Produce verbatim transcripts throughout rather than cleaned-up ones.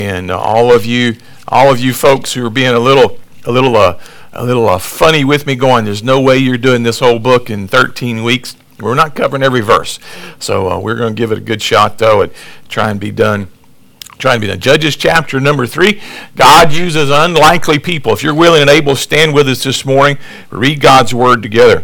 And uh, all of you, all of you folks who are being a little, a little, uh, a little uh, funny with me, going, "There's no way you're doing this whole book in thirteen weeks." We're not covering every verse, so uh, we're going to give it a good shot though, and try and be done. Try and be done. Judges chapter number three. God uses unlikely people. If you're willing and able, stand with us this morning. Read God's word together.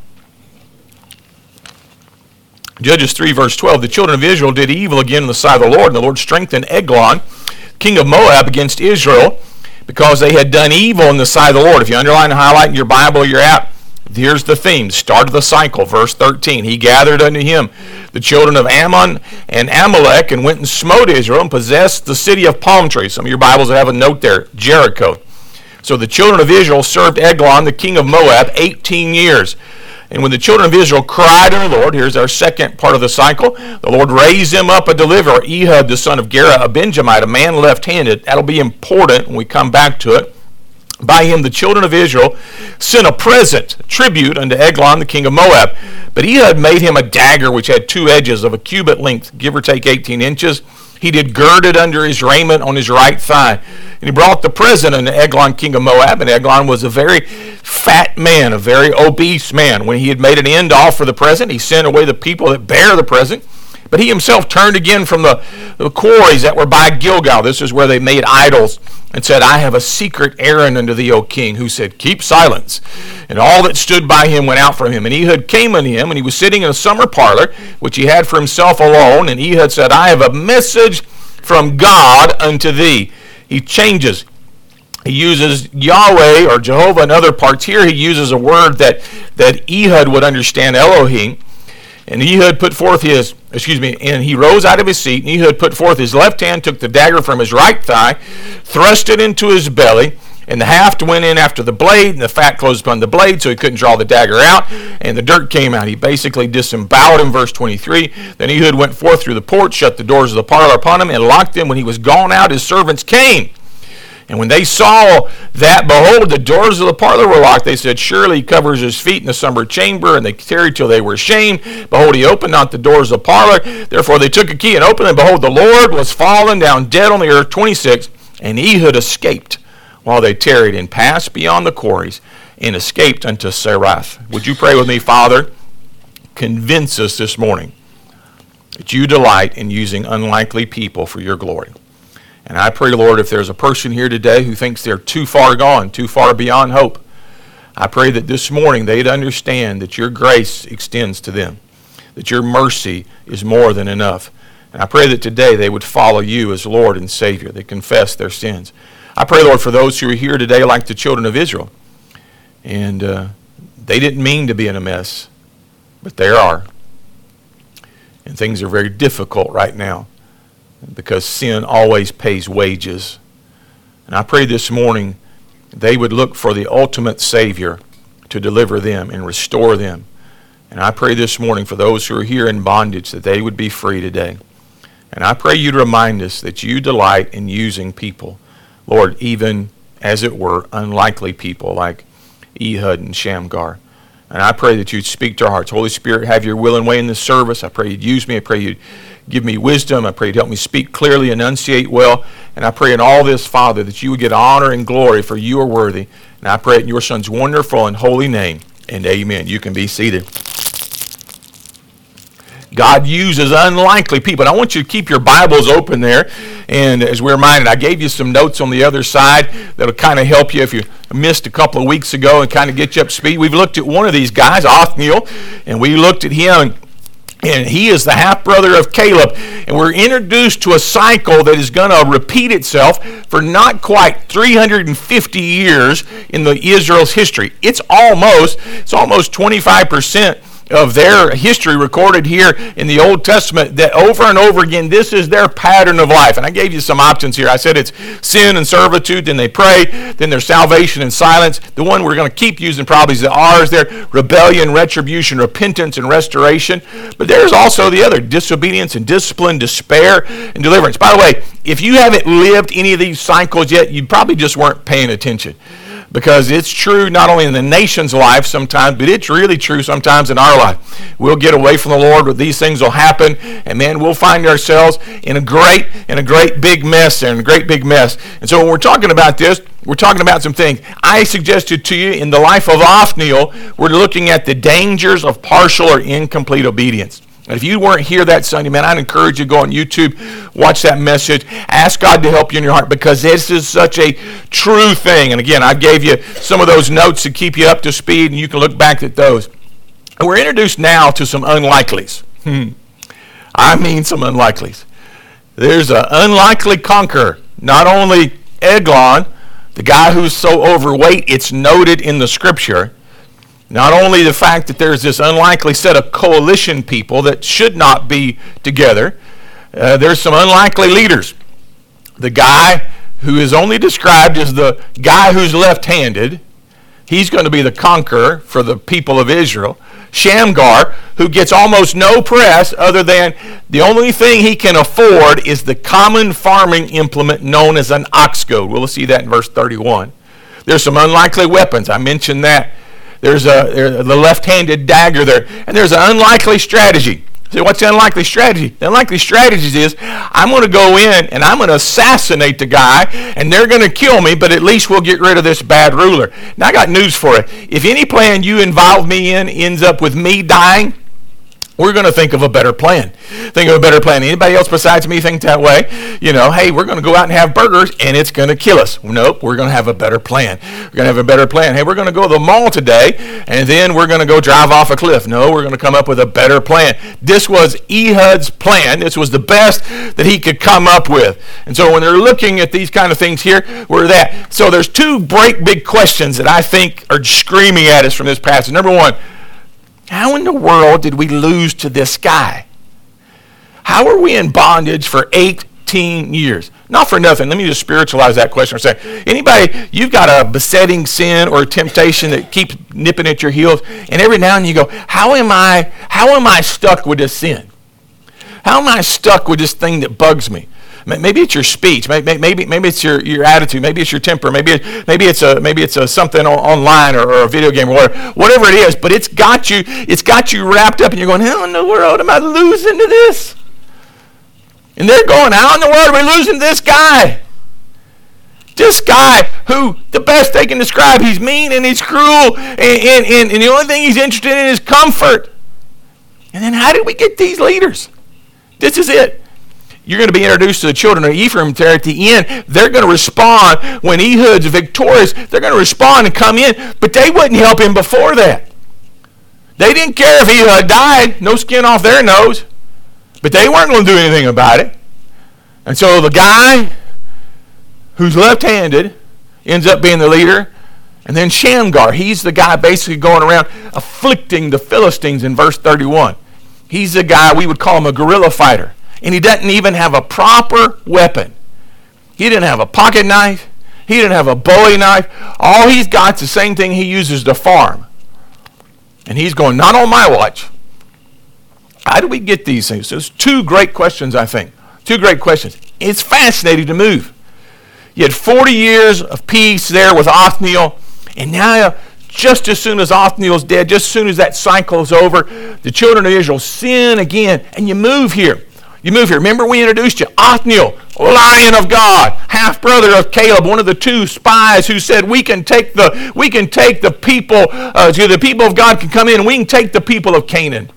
Judges three verse twelve. The children of Israel did evil again in the sight of the Lord, and the Lord strengthened Eglon, king of Moab, against Israel, because they had done evil in the sight of the Lord. If you underline and highlight in your Bible or your app, here's the theme, start of the cycle, verse thirteen. He gathered unto him the children of Ammon and Amalek, and went and smote Israel, and possessed the city of palm trees. Some of your Bibles have a note there, Jericho. So the children of Israel served Eglon, the king of Moab, eighteen years. And when the children of Israel cried unto the Lord, here's our second part of the cycle, the Lord raised them up a deliverer, Ehud the son of Gera, a Benjamite, a man left-handed. That'll be important when we come back to it. By him the children of Israel sent a present, a tribute unto Eglon, the king of Moab. But Ehud made him a dagger which had two edges of a cubit length, give or take eighteen inches. He did gird it under his raiment on his right thigh. And he brought the present unto Eglon, king of Moab. And Eglon was a very fat man, a very obese man. When he had made an end all for the present, he sent away the people that bare the present. But he himself turned again from the, the quarries that were by Gilgal. This is where they made idols, and said, "I have a secret errand unto thee, O king." Who said, "Keep silence." And all that stood by him went out from him. And Ehud came unto him, and he was sitting in a summer parlor, which he had for himself alone. And Ehud said, "I have a message from God unto thee." He changes. He uses Yahweh or Jehovah in other parts. Here he uses a word that, that Ehud would understand, Elohim. And Ehud put forth his, excuse me, and he rose out of his seat, and Ehud put forth his left hand, took the dagger from his right thigh, thrust it into his belly, and the haft went in after the blade, and the fat closed upon the blade, so he couldn't draw the dagger out, and the dirt came out. He basically disemboweled him, verse twenty-three. Then Ehud went forth through the porch, shut the doors of the parlor upon him, and locked them. When he was gone out, his servants came. And when they saw that, behold, the doors of the parlor were locked, they said, "Surely he covers his feet in the summer chamber." And they tarried till they were ashamed. Behold, he opened not the doors of the parlor. Therefore they took a key and opened, and behold, the Lord was fallen down dead on the earth. twenty-six. And Ehud escaped while they tarried, and passed beyond the quarries, and escaped unto Serath. Would you pray with me? Father, convince us this morning that you delight in using unlikely people for your glory. And I pray, Lord, if there's a person here today who thinks they're too far gone, too far beyond hope, I pray that this morning they'd understand that your grace extends to them, that your mercy is more than enough. And I pray that today they would follow you as Lord and Savior. They confess their sins. I pray, Lord, for those who are here today like the children of Israel. And uh, they didn't mean to be in a mess, but they are. And things are very difficult right now, because sin always pays wages. And I pray this morning they would look for the ultimate Savior to deliver them and restore them. And I pray this morning for those who are here in bondage that they would be free today. And I pray you to remind us that you delight in using people, Lord, even as it were unlikely people like Ehud and Shamgar. And I pray that you'd speak to our hearts. Holy Spirit, have your will and way in this service. I pray you'd use me. I pray you'd give me wisdom. I pray you'd help me speak clearly, enunciate well. And I pray in all this, Father, that you would get honor and glory, for you are worthy. And I pray it in your Son's wonderful and holy name. And amen. You can be seated. God uses unlikely people. And I want you to keep your Bibles open there. And as we're reminded, I gave you some notes on the other side that'll kind of help you if you missed a couple of weeks ago and kind of get you up to speed. We've looked at one of these guys, Othniel, and we looked at him, and, and he is the half-brother of Caleb. And we're introduced to a cycle that is going to repeat itself for not quite three hundred fifty years in the Israel's history. It's almost, it's almost twenty-five percent of their history recorded here in the Old Testament, that over and over again, this is their pattern of life. And I gave you some options here. I said it's sin and servitude, then they pray, then there's salvation and silence. The one we're going to keep using probably is the R's there: rebellion, retribution, repentance, and restoration. But there's also the other: disobedience and discipline, despair and deliverance. By the way, if you haven't lived any of these cycles yet, you probably just weren't paying attention. because it's true not only in the nation's life sometimes, but it's really true sometimes in our life. We'll get away from the Lord, but these things will happen, and man, we'll find ourselves in a great, in a great big mess there, in a great big mess. And so when we're talking about this, we're talking about some things. I suggested to you in the life of Othniel, we're looking at the dangers of partial or incomplete obedience. And if you weren't here that Sunday, man, I'd encourage you to go on YouTube, watch that message, ask God to help you in your heart, because this is such a true thing. And again, I gave you some of those notes to keep you up to speed, and you can look back at those. And we're introduced now to some unlikelies. Hmm. I mean some unlikelies. There's an unlikely conqueror. Not only Eglon, the guy who's so overweight, it's noted in the scripture. Not only the fact that there's this unlikely set of coalition people that should not be together, uh, there's some unlikely leaders. The guy who is only described as the guy who's left-handed, he's going to be the conqueror for the people of Israel. Shamgar, who gets almost no press other than the only thing he can afford is the common farming implement known as an ox goad. We'll see that in verse thirty-one. There's some unlikely weapons. I mentioned that. There's a there's the left-handed dagger there. And there's an unlikely strategy. So what's the unlikely strategy? The unlikely strategy is I'm going to go in and I'm going to assassinate the guy, and they're going to kill me, but at least we'll get rid of this bad ruler. Now I got news for you. If any plan you involve me in ends up with me dying, we're going to think of a better plan. Think of a better plan. Anybody else besides me think that way? You know, hey, we're going to go out and have burgers, and it's going to kill us. Nope, we're going to have a better plan. We're going to have a better plan. Hey, we're going to go to the mall today, and then we're going to go drive off a cliff. No, we're going to come up with a better plan. This was Ehud's plan. This was the best that he could come up with. And so when they're looking at these kind of things here, we're that. So there's two great big questions that I think are screaming at us from this passage. Number one, how in the world did we lose to this guy? How are we in bondage for eighteen years? Not for nothing. Let me just spiritualize that question or say, anybody, you've got a besetting sin or a temptation that keeps nipping at your heels, and every now and then you go, how am I, how am I stuck with this sin? How am I stuck with this thing that bugs me? Maybe it's your speech. Maybe maybe maybe it's your, your attitude. Maybe it's your temper. Maybe it, maybe it's a maybe it's a something online or, or a video game or whatever. Whatever it is, but it's got you. It's got you wrapped up, and you're going, how in the world am I losing to this? And they're going, how in the world are we losing to this guy? This guy who the best they can describe, he's mean and he's cruel, and, and, and, and the only thing he's interested in is comfort. And then how did we get these leaders? This is it. You're going to be introduced to the children of Ephraim there at the end. They're going to respond when Ehud's victorious. They're going to respond and come in, but they wouldn't help him before that. They didn't care if Ehud died, no skin off their nose, but they weren't going to do anything about it. And so the guy who's left-handed ends up being the leader, and then Shamgar, he's the guy basically going around afflicting the Philistines in verse thirty-one. He's the guy, we would call him a guerrilla fighter. And he doesn't even have a proper weapon. He didn't have a pocket knife. He didn't have a Bowie knife. All he's got is the same thing he uses to farm. And he's going, not on my watch. How do we get these things? There's two great questions, I think. Two great questions. It's fascinating to move. You had forty years of peace there with Othniel, and now just as soon as Othniel's dead, just as soon as that cycle is over, the children of Israel sin again, and you move here. You move here. Remember we introduced you. Othniel, lion of God, half-brother of Caleb, one of the two spies who said we can take the we can take the people, uh, the people of God can come in and we can take the people of Canaan.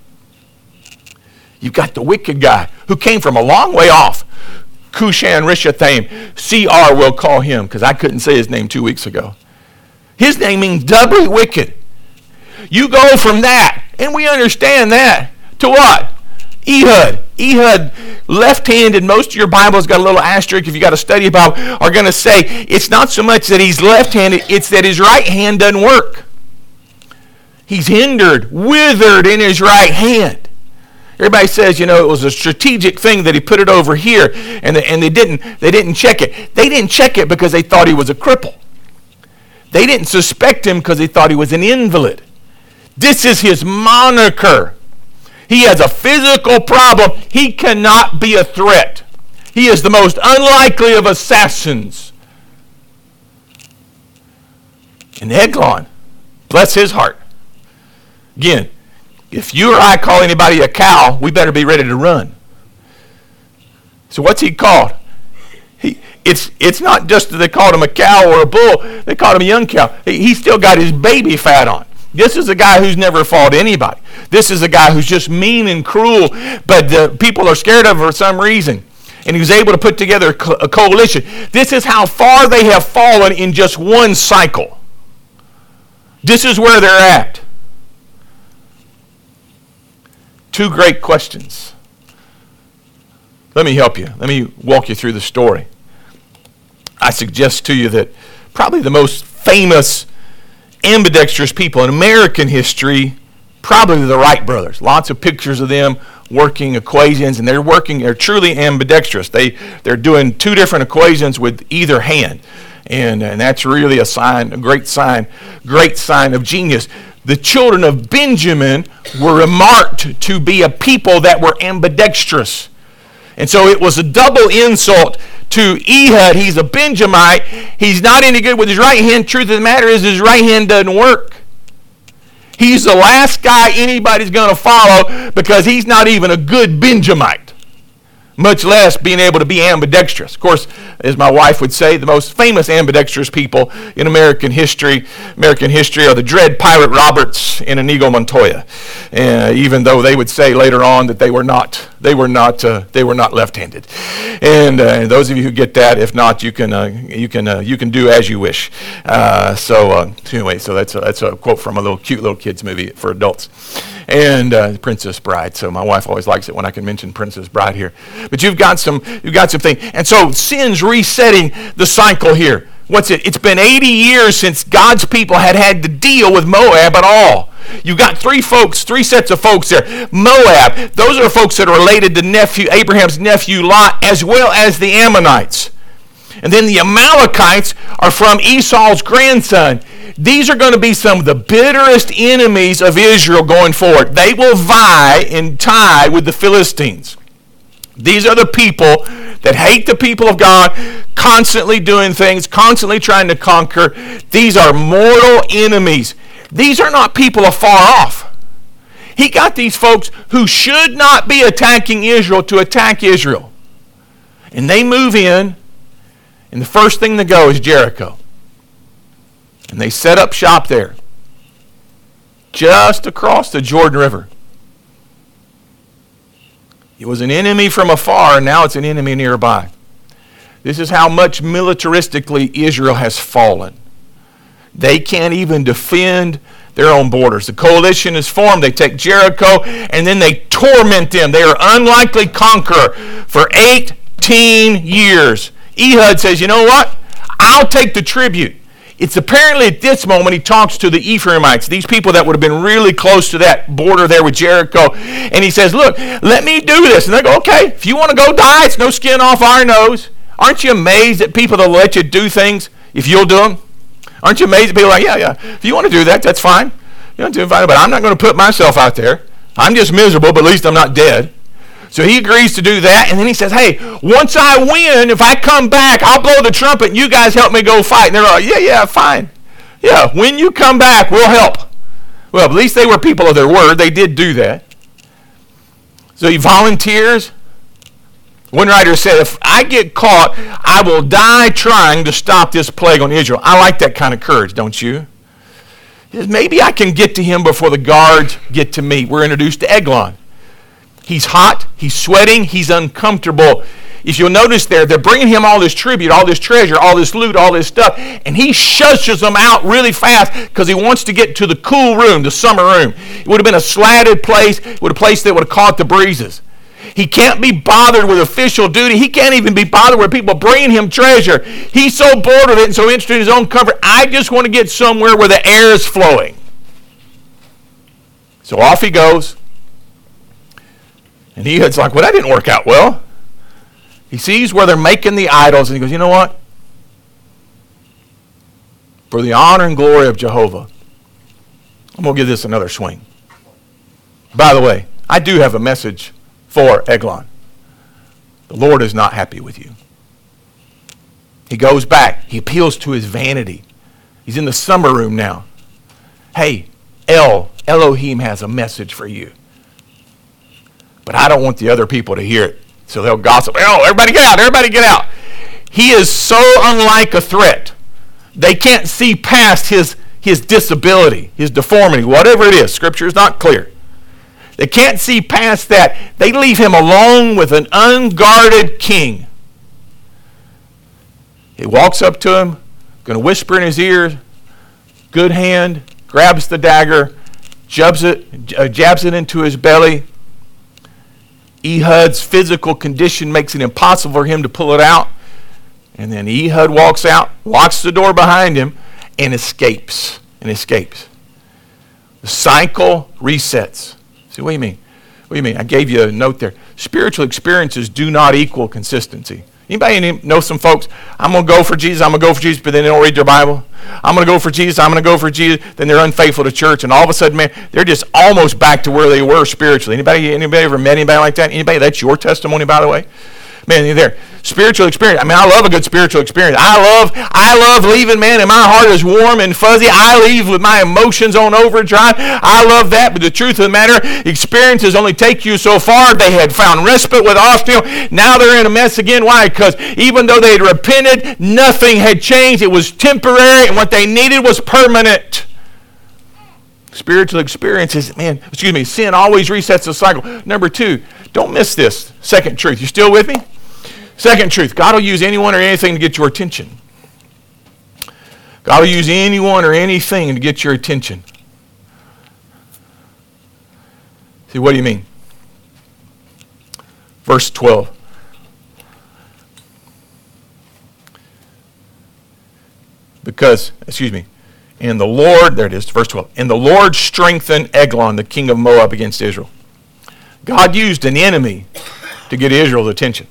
You've got the wicked guy who came from a long way off. Cushan Rishathaim. C R will call him because I couldn't say his name two weeks ago. His name means doubly wicked. You go from that, and we understand that, to what? Ehud. Ehud, left-handed. Most of your Bible's got a little asterisk if you got to study about, are going to say it's not so much that he's left-handed, it's that his right hand doesn't work. He's hindered, withered in his right hand. Everybody says, you know, it was a strategic thing that he put it over here, and they, and they didn't they didn't check it. They didn't check it because they thought he was a cripple. They didn't suspect him because they thought he was an invalid. This is his moniker. He has a physical problem. He cannot be a threat. He is the most unlikely of assassins. And Eglon, bless his heart. Again, if you or I call anybody a cow, we better be ready to run. So what's he called? He, it's, it's not just that they called him a cow or a bull. They called him a young cow. He, he's still got his baby fat on. This is a guy who's never fought anybody. This is a guy who's just mean and cruel, but the people are scared of him for some reason. And he was able to put together a, co- a coalition. This is how far they have fallen in just one cycle. This is where they're at. Two great questions. Let me help you. Let me walk you through the story. I suggest to you that probably the most famous ambidextrous people in American history, probably the Wright brothers. Lots of pictures of them working equations, and they're working, they're truly ambidextrous. They, they're doing two different equations with either hand. And, and that's really a sign, a great sign, great sign of genius. The children of Benjamin were remarked to be a people that were ambidextrous. And so it was a double insult to Ehud. He's a Benjamite. He's not any good with his right hand. Truth of the matter is his right hand doesn't work. He's the last guy anybody's going to follow because he's not even a good Benjamite, much less being able to be ambidextrous. Of course, as my wife would say, the most famous ambidextrous people in American history, American history are the Dread Pirate Roberts and Inigo Montoya. Uh, even though they would say later on that they were not, they were not, uh, they were not left-handed. And uh, those of you who get that, if not, you can, uh, you can, uh, you can do as you wish. Uh, so uh, anyway, so that's a, that's a quote from a little cute little kids movie for adults. And uh, Princess Bride. So my wife always likes it when I can mention Princess Bride here. But you've got some, you've got some things. And so sin's resetting the cycle here. What's it? It's been eighty years since God's people had had to deal with Moab at all. You've got three folks, three sets of folks there. Moab, those are folks that are related to nephew, Abraham's nephew Lot, as well as the Ammonites. And then the Amalekites are from Esau's grandson. These are going to be some of the bitterest enemies of Israel going forward. They will vie and tie with the Philistines. These are the people that hate the people of God, constantly doing things, constantly trying to conquer. These are mortal enemies. These are not people afar off. He got these folks who should not be attacking Israel to attack Israel. And they move in, and the first thing to go is Jericho. And they set up shop there, just across the Jordan River. It was an enemy from afar, and now it's an enemy nearby. This is how much militaristically Israel has fallen. They can't even defend their own borders. The coalition is formed. They take Jericho, and then they torment them. They are unlikely conqueror for eighteen years. Ehud says, you know what? I'll take the tribute. It's apparently at this moment he talks to the Ephraimites, these people that would have been really close to that border there with Jericho. And he says, look, let me do this. And they go, okay, if you want to go die, it's no skin off our nose. Aren't you amazed at people that let you do things if you'll do them? Aren't you amazed at people like, yeah, yeah, if you want to do that, that's fine. You don't do it, but I'm not going to put myself out there. I'm just miserable, but at least I'm not dead. So he agrees to do that, and then he says, hey, once I win, if I come back, I'll blow the trumpet, and you guys help me go fight. And they're like, yeah, yeah, fine. Yeah, when you come back, we'll help. Well, at least they were people of their word. They did do that. So he volunteers. One writer said, if I get caught, I will die trying to stop this plague on Israel. I like that kind of courage, don't you? He says, maybe I can get to him before the guards get to me. We're introduced to Eglon. He's hot, he's sweating, he's uncomfortable. If you'll notice there, they're bringing him all this tribute, all this treasure, all this loot, all this stuff, and he shushes them out really fast because he wants to get to the cool room, the summer room. It would have been a slatted place, it would have a place that would have caught the breezes. He can't be bothered with official duty. He can't even be bothered with people bringing him treasure. He's so bored with it and so interested in his own comfort. I just want to get somewhere where the air is flowing. So off he goes. And Ehud's like, well, that didn't work out well. He sees where they're making the idols, and he goes, you know what? For the honor and glory of Jehovah, I'm going to give this another swing. By the way, I do have a message for Eglon. The Lord is not happy with you. He goes back. He appeals to his vanity. He's in the summer room now. Hey, El, Elohim has a message for you. But I don't want the other people to hear it. So they'll gossip. Oh, everybody get out, everybody get out. He is so unlike a threat. They can't see past his, his disability, his deformity, whatever it is. Scripture is not clear. They can't see past that. They leave him alone with an unguarded king. He walks up to him, going to whisper in his ear, good hand, grabs the dagger, jabs it, uh, jabs it into his belly. Ehud's physical condition makes it impossible for him to pull it out. And then Ehud walks out, locks the door behind him, and escapes. And escapes. The cycle resets. See, what do you mean? What do you mean? I gave you a note there. Spiritual experiences do not equal consistency. Anybody know some folks, I'm going to go for Jesus, I'm going to go for Jesus, but then they don't read their Bible? I'm going to go for Jesus, I'm going to go for Jesus, then they're unfaithful to church, and all of a sudden, man, they're just almost back to where they were spiritually. Anybody, anybody ever met anybody like that? Anybody? That's your testimony, by the way? Man, you're there. Spiritual experience. I mean, I love a good spiritual experience. I love, I love leaving, man, and my heart is warm and fuzzy. I leave with my emotions on overdrive. I love that, but the truth of the matter, experiences only take you so far. They had found respite with Othniel. Now they're in a mess again. Why? Because even though they had repented, nothing had changed. It was temporary, and what they needed was permanent. Spiritual experiences, man, excuse me, sin always resets the cycle. Number two, don't miss this. Second truth. You still with me? Second truth, God will use anyone or anything to get your attention. God will use anyone or anything to get your attention. See, what do you mean? Verse twelve. Because, excuse me, and the Lord, there it is, verse twelve. And the Lord strengthened Eglon, the king of Moab, against Israel. God used an enemy to get Israel's attention.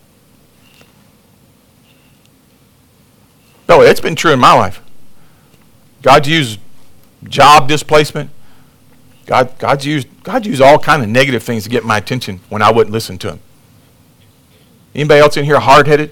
No, it's been true in my life. God's used job displacement. God, God's used God used all kind of negative things to get my attention when I wouldn't listen to him. Anybody else in here hard-headed?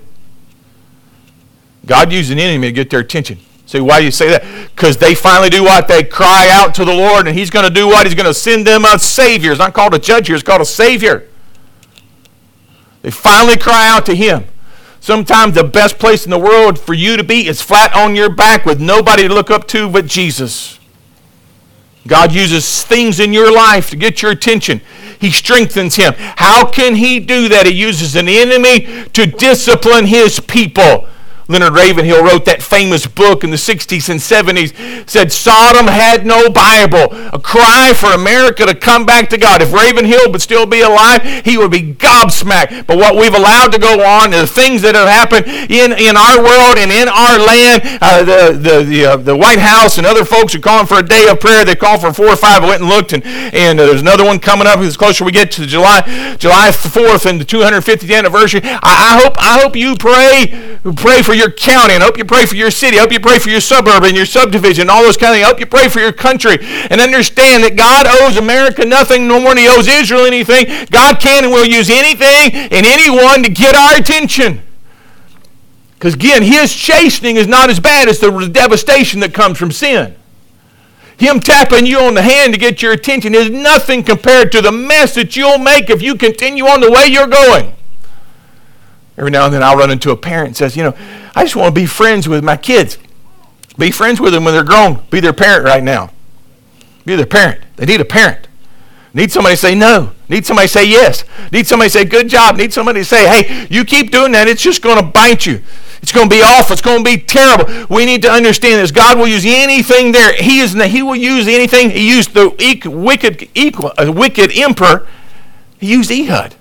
God used an enemy to get their attention. See, why do you say that? Because they finally do what? They cry out to the Lord, and he's going to do what? He's going to send them a Savior. It's not called a judge here. It's called a Savior. They finally cry out to him. Sometimes the best place in the world for you to be is flat on your back with nobody to look up to but Jesus. God uses things in your life to get your attention. He strengthens him. How can he do that? He uses an enemy to discipline his people. Leonard Ravenhill wrote that famous book in the sixties and seventies, said Sodom had no Bible. A cry for America to come back to God. If Ravenhill would still be alive, he would be gobsmacked. But what we've allowed to go on, the things that have happened in, in our world and in our land, uh, the, the, the, uh, the White House and other folks are calling for a day of prayer. They called for four or five. I went and looked, and, and uh, there's another one coming up. As closer we get to July July fourth and the two hundred fiftieth anniversary, I, I hope I hope you pray, pray for your county, and I hope you pray for your city. I hope you pray for your suburb and your subdivision, all those kind of things. I hope you pray for your country and understand that God owes America nothing, no more than he owes Israel anything. God can and will use anything and anyone to get our attention. Because again, his chastening is not as bad as the devastation that comes from sin. Him tapping you on the hand to get your attention is nothing compared to the mess that you'll make if you continue on the way you're going. Every now and then I'll run into a parent that says, you know, I just want to be friends with my kids. Be friends with them when they're grown. Be their parent right now. Be their parent. They need a parent. Need somebody to say no. Need somebody to say yes. Need somebody to say good job. Need somebody to say, hey, you keep doing that, it's just going to bite you. It's going to be awful. It's going to be terrible. We need to understand this. God will use anything there. He is. He will use anything. He used the wicked, equal, uh, wicked emperor. He used Ehud.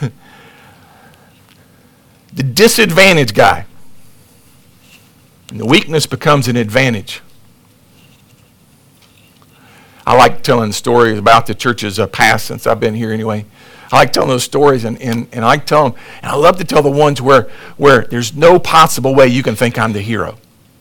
The disadvantaged guy. And the weakness becomes an advantage. I like telling stories about the church's uh, past since I've been here anyway. I like telling those stories, and, and, and I like telling them, and I love to tell the ones where, where there's no possible way you can think I'm the hero.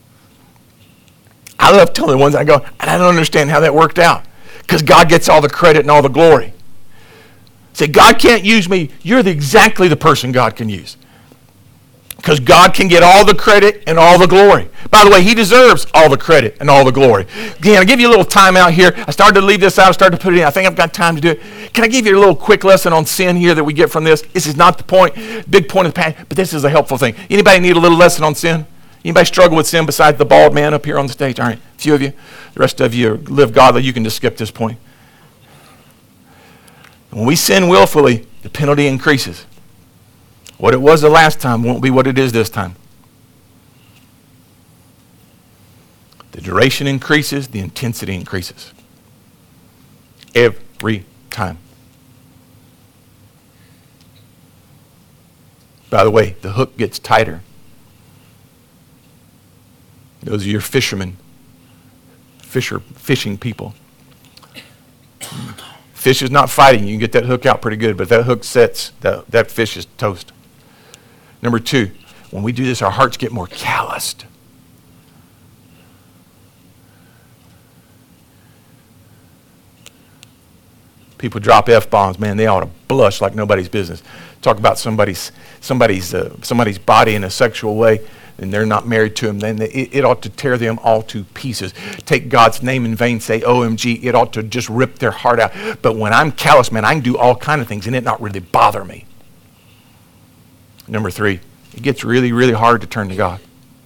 I love telling the ones I go, and I don't understand how that worked out. Because God gets all the credit and all the glory. Say, God can't use me. You're the, exactly the person God can use. Because God can get all the credit and all the glory. By the way, he deserves all the credit and all the glory. Again, I'll give you a little time out here. I started to leave this out. I started to put it in. I think I've got time to do it. Can I give you a little quick lesson on sin here that we get from this? This is not the point, big point of the passage, but this is a helpful thing. Anybody need a little lesson on sin? Anybody struggle with sin besides the bald man up here on the stage? All right, a few of you. The rest of you live godly. You can just skip this point. When we sin willfully, the penalty increases. What it was the last time won't be what it is this time. The duration increases, the intensity increases. Every time. By the way, the hook gets tighter. Those are your fishermen, fisher, fishing people. Fish is not fighting. You can get that hook out pretty good, but if that hook sets, that, that fish is toast. Number two, when we do this, our hearts get more calloused. People drop F-bombs, man, they ought to blush like nobody's business. Talk about somebody's somebody's uh, somebody's body in a sexual way, and they're not married to him, then it, it ought to tear them all to pieces. Take God's name in vain, say O M G, it ought to just rip their heart out. But when I'm callous, man, I can do all kind of things and it not really bother me. Number three, it gets really, really hard to turn to God.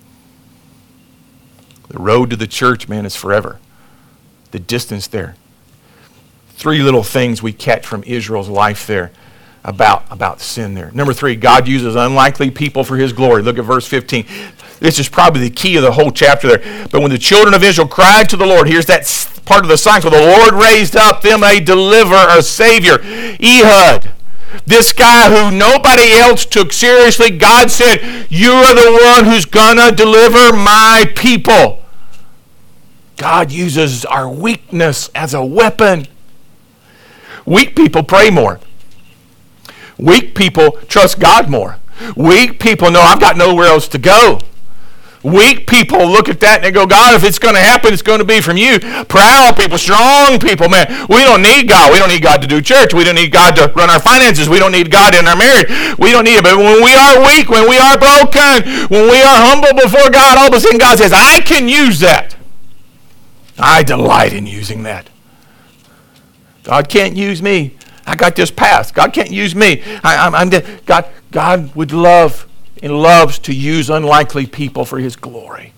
The road to the church, man, is forever. The distance there. Three little things we catch from Israel's life there about, about sin there. Number three, God uses unlikely people for his glory. Look at verse fifteen. This is probably the key of the whole chapter there. But when the children of Israel cried to the Lord, here's that part of the sign. So the Lord raised up them a deliverer, a savior, Ehud. This guy who nobody else took seriously, God said, you are the one who's gonna deliver my people. God uses our weakness as a weapon. Weak people pray more. Weak people trust God more. Weak people know I've got nowhere else to go. Weak people look at that and they go, God, if it's going to happen, it's going to be from you. Proud people, strong people, man, we don't need God. We don't need God to do church. We don't need God to run our finances. We don't need God in our marriage. We don't need it. But when we are weak, when we are broken, when we are humble before God, all of a sudden God says, I can use that. I delight in using that. God can't use me. I got this past. God can't use me. I, I'm, I'm dead. God, God would love and loves to use unlikely people for his glory.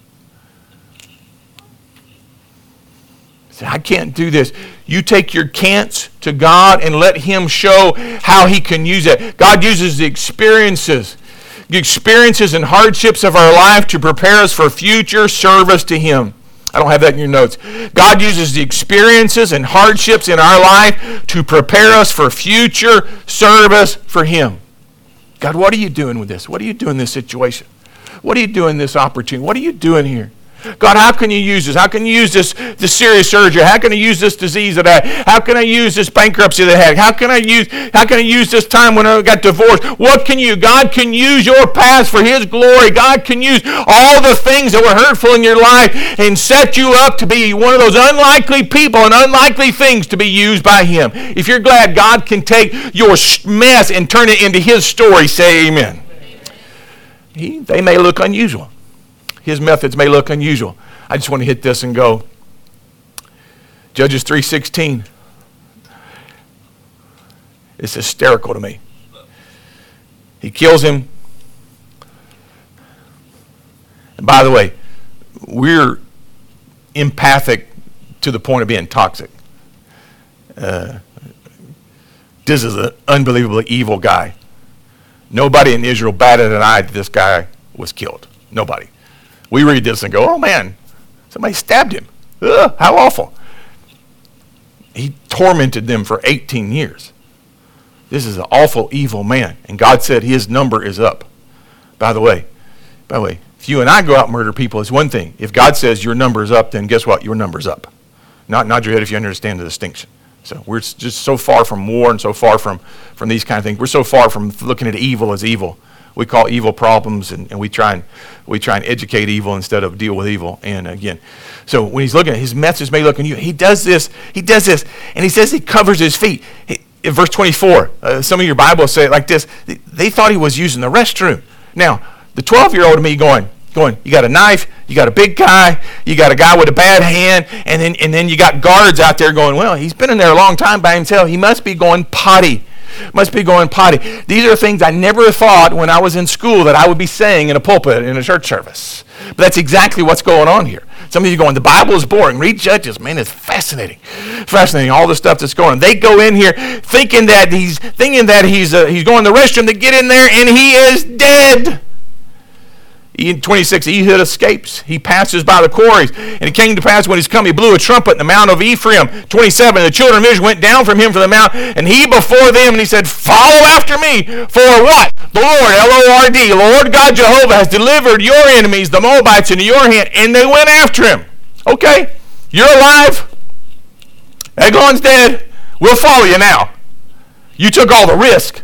Say, I can't do this. You take your can'ts to God and let him show how he can use it. God uses the experiences, the experiences and hardships of our life to prepare us for future service to him. I don't have that in your notes. God uses the experiences and hardships in our life to prepare us for future service for him. God, what are you doing with this? What are you doing in this situation? What are you doing in this opportunity? What are you doing here? God, how can you use this? How can you use this, this serious surgery? How can I use this disease that I had? How can I use this bankruptcy that I had? How can I use, how can I use this time when I got divorced? What can you? God can use your past for his glory. God can use all the things that were hurtful in your life and set you up to be one of those unlikely people and unlikely things to be used by him. If you're glad God can take your mess and turn it into his story, say amen. He, they may look unusual. His methods may look unusual. I just want to hit this and go. Judges three sixteen. It's hysterical to me. He kills him. And by the way, we're empathic to the point of being toxic. Uh, this is an unbelievably evil guy. Nobody in Israel batted an eye that this guy was killed. Nobody. We read this and go, oh man, somebody stabbed him. Ugh, how awful. He tormented them for eighteen years. This is an awful, evil man. And God said his number is up. By the way, by the way, if you and I go out and murder people, it's one thing. If God says your number is up, then guess what? Your number's up. Not nod your head if you understand the distinction. So we're just so far from war and so far from, from these kind of things. We're so far from looking at evil as evil. We call evil problems, and, and we try and we try and educate evil instead of deal with evil. And again, so when he's looking at his message may look on you, he does this, he does this, and he says he covers his feet. He, in verse twenty-four, uh, some of your Bibles say it like this: they thought he was using the restroom. Now, the twelve-year-old of me going, going, you got a knife, you got a big guy, you got a guy with a bad hand, and then and then you got guards out there going, well, he's been in there a long time by himself. He must be going potty. Must be going potty. These are things I never thought when I was in school that I would be saying in a pulpit in a church service. But that's exactly what's going on here. Some of you are going, the Bible is boring. Read Judges. Man, it's fascinating. Fascinating, all the stuff that's going on. They go in here thinking that he's thinking that he's uh, he's going to the restroom. They get in there and he is dead. In twenty-six, Ehud escapes. He passes by the quarries. And it came to pass when he's come, he blew a trumpet in the mount of Ephraim. twenty-seven, the children of Israel went down from him from the mount, and he before them, and he said, follow after me. For what? The Lord, L O R D, Lord God Jehovah has delivered your enemies, the Moabites, into your hand. And they went after him. Okay, you're alive. Eglon's dead. We'll follow you now. You took all the risk.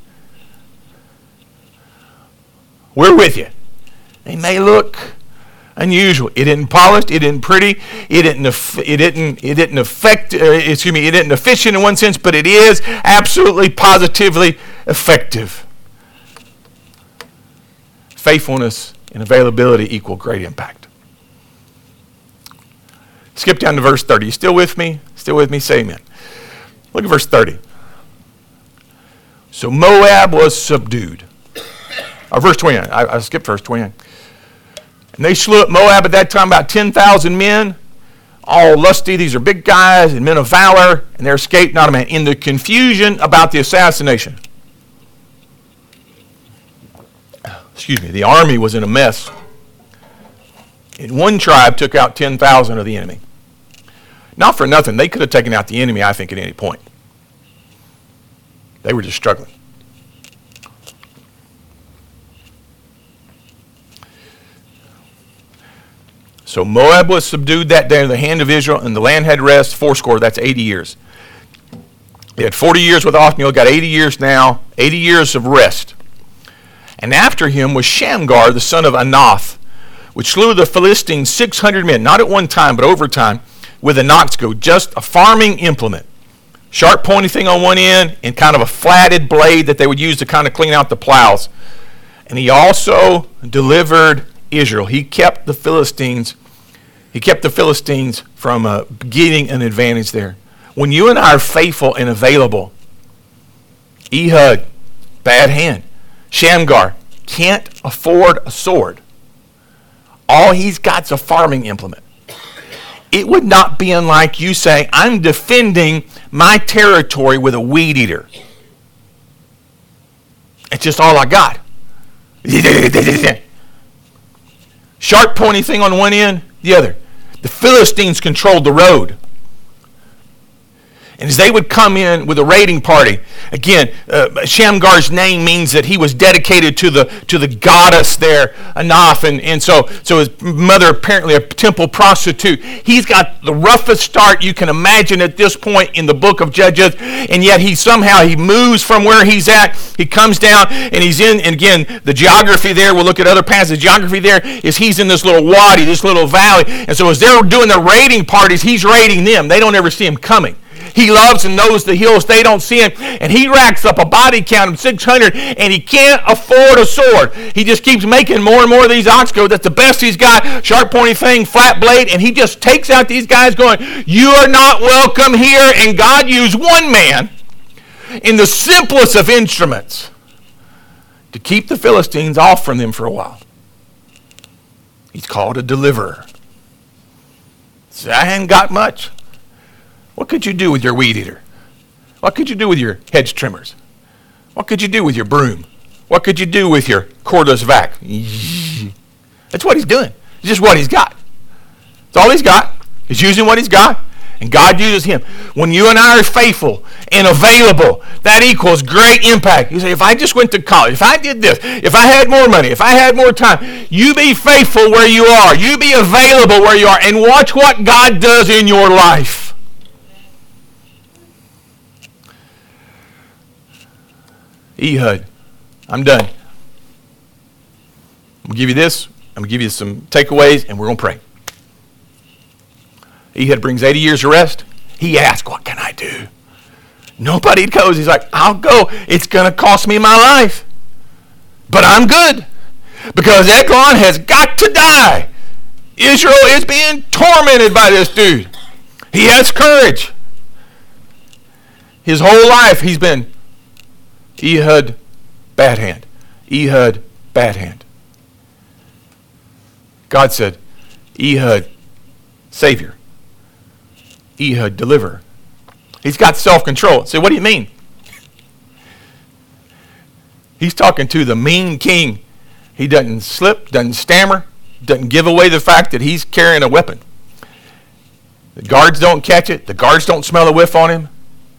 We're with you. They may look unusual. It isn't polished. It isn't pretty. It didn't. It didn't. It didn't affect. Uh, excuse me. It isn't efficient in one sense, but it is absolutely, positively effective. Faithfulness and availability equal great impact. Skip down to verse thirty. You still with me? Still with me? Say amen. Look at verse thirty. So Moab was subdued. Or verse twenty-nine. I, I skipped verse twenty-nine. And they slew at Moab at that time about ten thousand men, all lusty. These are big guys and men of valor, and there escaped not a man. In the confusion about the assassination. Excuse me, the army was in a mess. And one tribe took out ten thousand of the enemy. Not for nothing. They could have taken out the enemy, I think, at any point. They were just struggling. So Moab was subdued that day in the hand of Israel, and the land had rest, fourscore, that's eighty years. They had forty years with Othniel, got eighty years now, eighty years of rest. And after him was Shamgar, the son of Anath, which slew the Philistines six hundred men, not at one time, but over time, with a knox goad, just a farming implement. Sharp pointy thing on one end, and kind of a flatted blade that they would use to kind of clean out the plows. And he also delivered Israel. He kept the Philistines He kept the Philistines from uh, getting an advantage there. When you and I are faithful and available, Ehud, bad hand. Shamgar, can't afford a sword. All he's got's a farming implement. It would not be unlike you saying, I'm defending my territory with a weed eater. It's just all I got. Sharp pointy thing on one end, the other. The Philistines controlled the road. And as they would come in with a raiding party, again, uh, Shamgar's name means that he was dedicated to the to the goddess there, Anath, and, and so, so his mother apparently a temple prostitute. He's got the roughest start you can imagine at this point in the book of Judges, and yet he somehow, he moves from where he's at, he comes down, and he's in, and again, the geography there, we'll look at other passages, the geography there is he's in this little wadi, this little valley, and so as they're doing their raiding parties, he's raiding them. They don't ever see him coming. He loves and knows the hills. They don't see him. And he racks up a body count of six hundred, and he can't afford a sword. He just keeps making more and more of these ox goads. That's the best he's got. Sharp pointy thing, flat blade, and he just takes out these guys going, you are not welcome here. And God used one man in the simplest of instruments to keep the Philistines off from them for a while. He's called a deliverer. So I haven't got much. What could you do with your weed eater? What could you do with your hedge trimmers? What could you do with your broom? What could you do with your cordless vac? That's what he's doing. It's just what he's got. It's all he's got. He's using what he's got, and God uses him. When you and I are faithful and available, that equals great impact. You say, if I just went to college, if I did this, if I had more money, if I had more time, you be faithful where you are. You be available where you are, and watch what God does in your life. Ehud, I'm done. I'm going to give you this. I'm going to give you some takeaways, and we're going to pray. Ehud brings eighty years of rest. He asks, what can I do? Nobody goes. He's like, I'll go. It's going to cost me my life. But I'm good. because Eglon has got to die. Israel is being tormented by this dude. He has courage. His whole life he's been Ehud, bad hand. Ehud, bad hand. God said, Ehud, Savior. Ehud, deliverer. He's got self-control. So what do you mean? He's talking to the mean king. He doesn't slip, doesn't stammer, doesn't give away the fact that he's carrying a weapon. The guards don't catch it. The guards don't smell a whiff on him.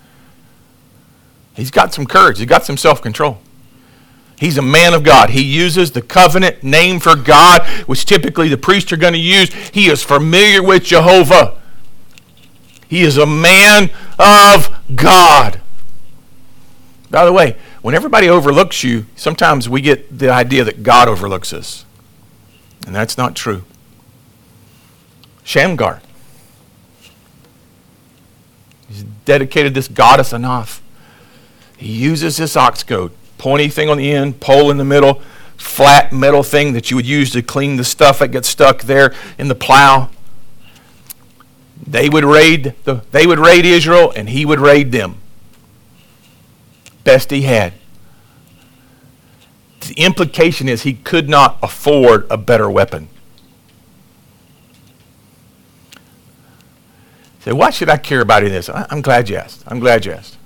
He's got some courage. He's got some self-control. He's a man of God. He uses the covenant name for God, which typically the priests are going to use. He is familiar with Jehovah. He is a man of God. By the way, when everybody overlooks you, sometimes we get the idea that God overlooks us. And that's not true. Shamgar. He's dedicated this goddess Anath. He uses this ox goad, pointy thing on the end, pole in the middle, flat metal thing that you would use to clean the stuff that gets stuck there in the plow. They would raid the, they would raid Israel, and he would raid them. Best he had. The implication is he could not afford a better weapon. Say, why should I care about any of this? I'm glad you asked. I'm glad you asked.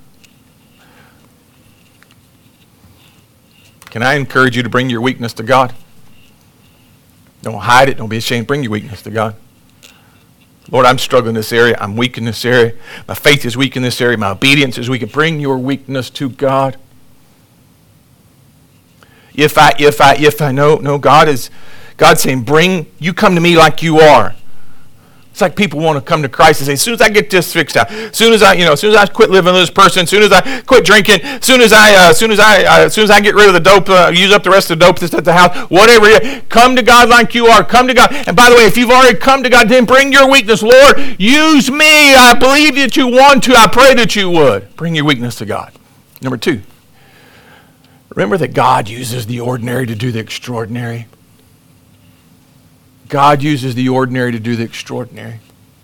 Can I encourage you to bring your weakness to God? Don't hide it. Don't be ashamed. Bring your weakness to God. Lord, I'm struggling in this area. I'm weak in this area. My faith is weak in this area. My obedience is weak. Bring your weakness to God. If I, if I, if I know, no, God is, God's saying, bring, you come to me like you are. It's like people want to come to Christ and say, as soon as I get this fixed out, as soon as I, you know, as soon as I quit living with this person, as soon as I quit drinking, as soon as I, uh, as soon as I, uh, as soon as I get rid of the dope, uh, use up the rest of the dope that's at the house, whatever. Come to God like you are. Come to God. And by the way, if you've already come to God, then bring your weakness. Lord, use me. I believe that you want to. I pray that you would. Bring your weakness to God. Number two, remember that God uses the ordinary to do the extraordinary. God uses the ordinary to do the extraordinary.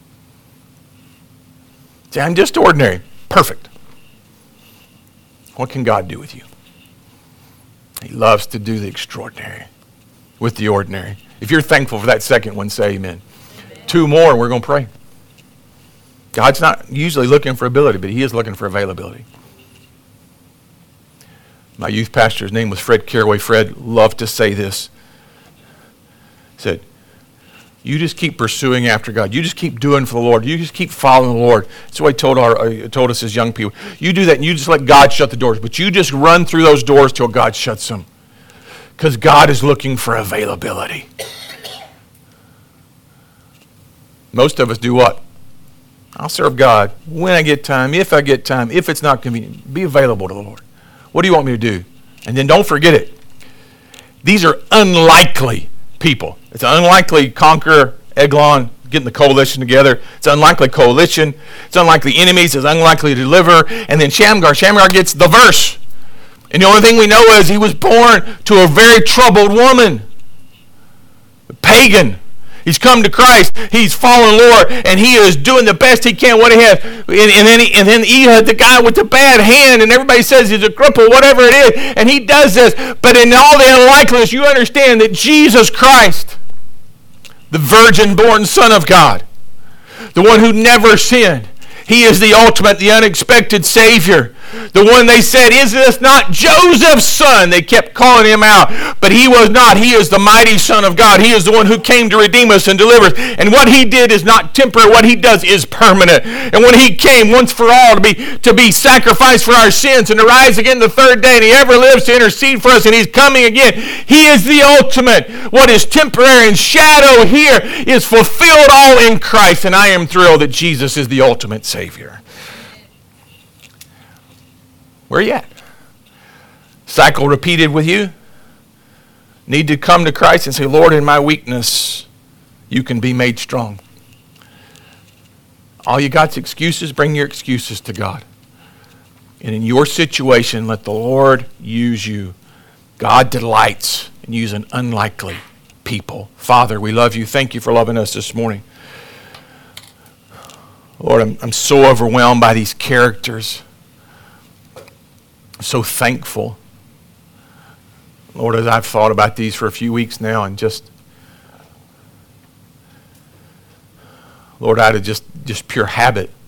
See, I'm just ordinary. Perfect. What can God do with you? He loves to do the extraordinary with the ordinary. If you're thankful for that second one, say amen. Amen. Two more and we're going to pray. God's not usually looking for ability, but he is looking for availability. My youth pastor's name was Fred Caraway. Fred loved to say this. He said, you just keep pursuing after God. You just keep doing for the Lord. You just keep following the Lord. That's what he told, our, uh, told us as young people. You do that and you just let God shut the doors. But you just run through those doors till God shuts them. Because God is looking for availability. Most of us do what? I'll serve God when I get time, if I get time, if it's not convenient. Be available to the Lord. What do you want me to do? And then don't forget it. These are unlikely people. It's an unlikely conqueror, Eglon, getting the coalition together. It's an unlikely coalition. It's unlikely enemies. It's unlikely to deliver. And then Shamgar. Shamgar gets the verse. And the only thing we know is he was born to a very troubled woman. A pagan. He's come to Christ. He's fallen Lord, and he is doing the best he can. What he has, and, and then he, and then Ehud, the guy with the bad hand, and everybody says he's a cripple, whatever it is, and he does this. But in all the unlikeliness, you understand that Jesus Christ, the virgin-born Son of God, the one who never sinned, he is the ultimate, the unexpected Savior. The one they said, is this not Joseph's son? They kept calling him out. But he was not. He is the mighty Son of God. He is the one who came to redeem us and deliver us. And what he did is not temporary. What he does is permanent. And when he came once for all to be, to be sacrificed for our sins and to rise again the third day, and he ever lives to intercede for us, and he's coming again. He is the ultimate. What is temporary and shadow here is fulfilled all in Christ. And I am thrilled that Jesus is the ultimate Savior. Where are you at? Cycle repeated with you? Need to come to Christ and say, Lord, in my weakness, you can be made strong. All you got's excuses. Bring your excuses to God. And in your situation, let the Lord use you. God delights and using unlikely people. Father, we love you. Thank you for loving us this morning. Lord, I'm, I'm so overwhelmed by these characters. I'm so thankful. Lord, as I've thought about these for a few weeks now and just, Lord, out of just, just pure habit,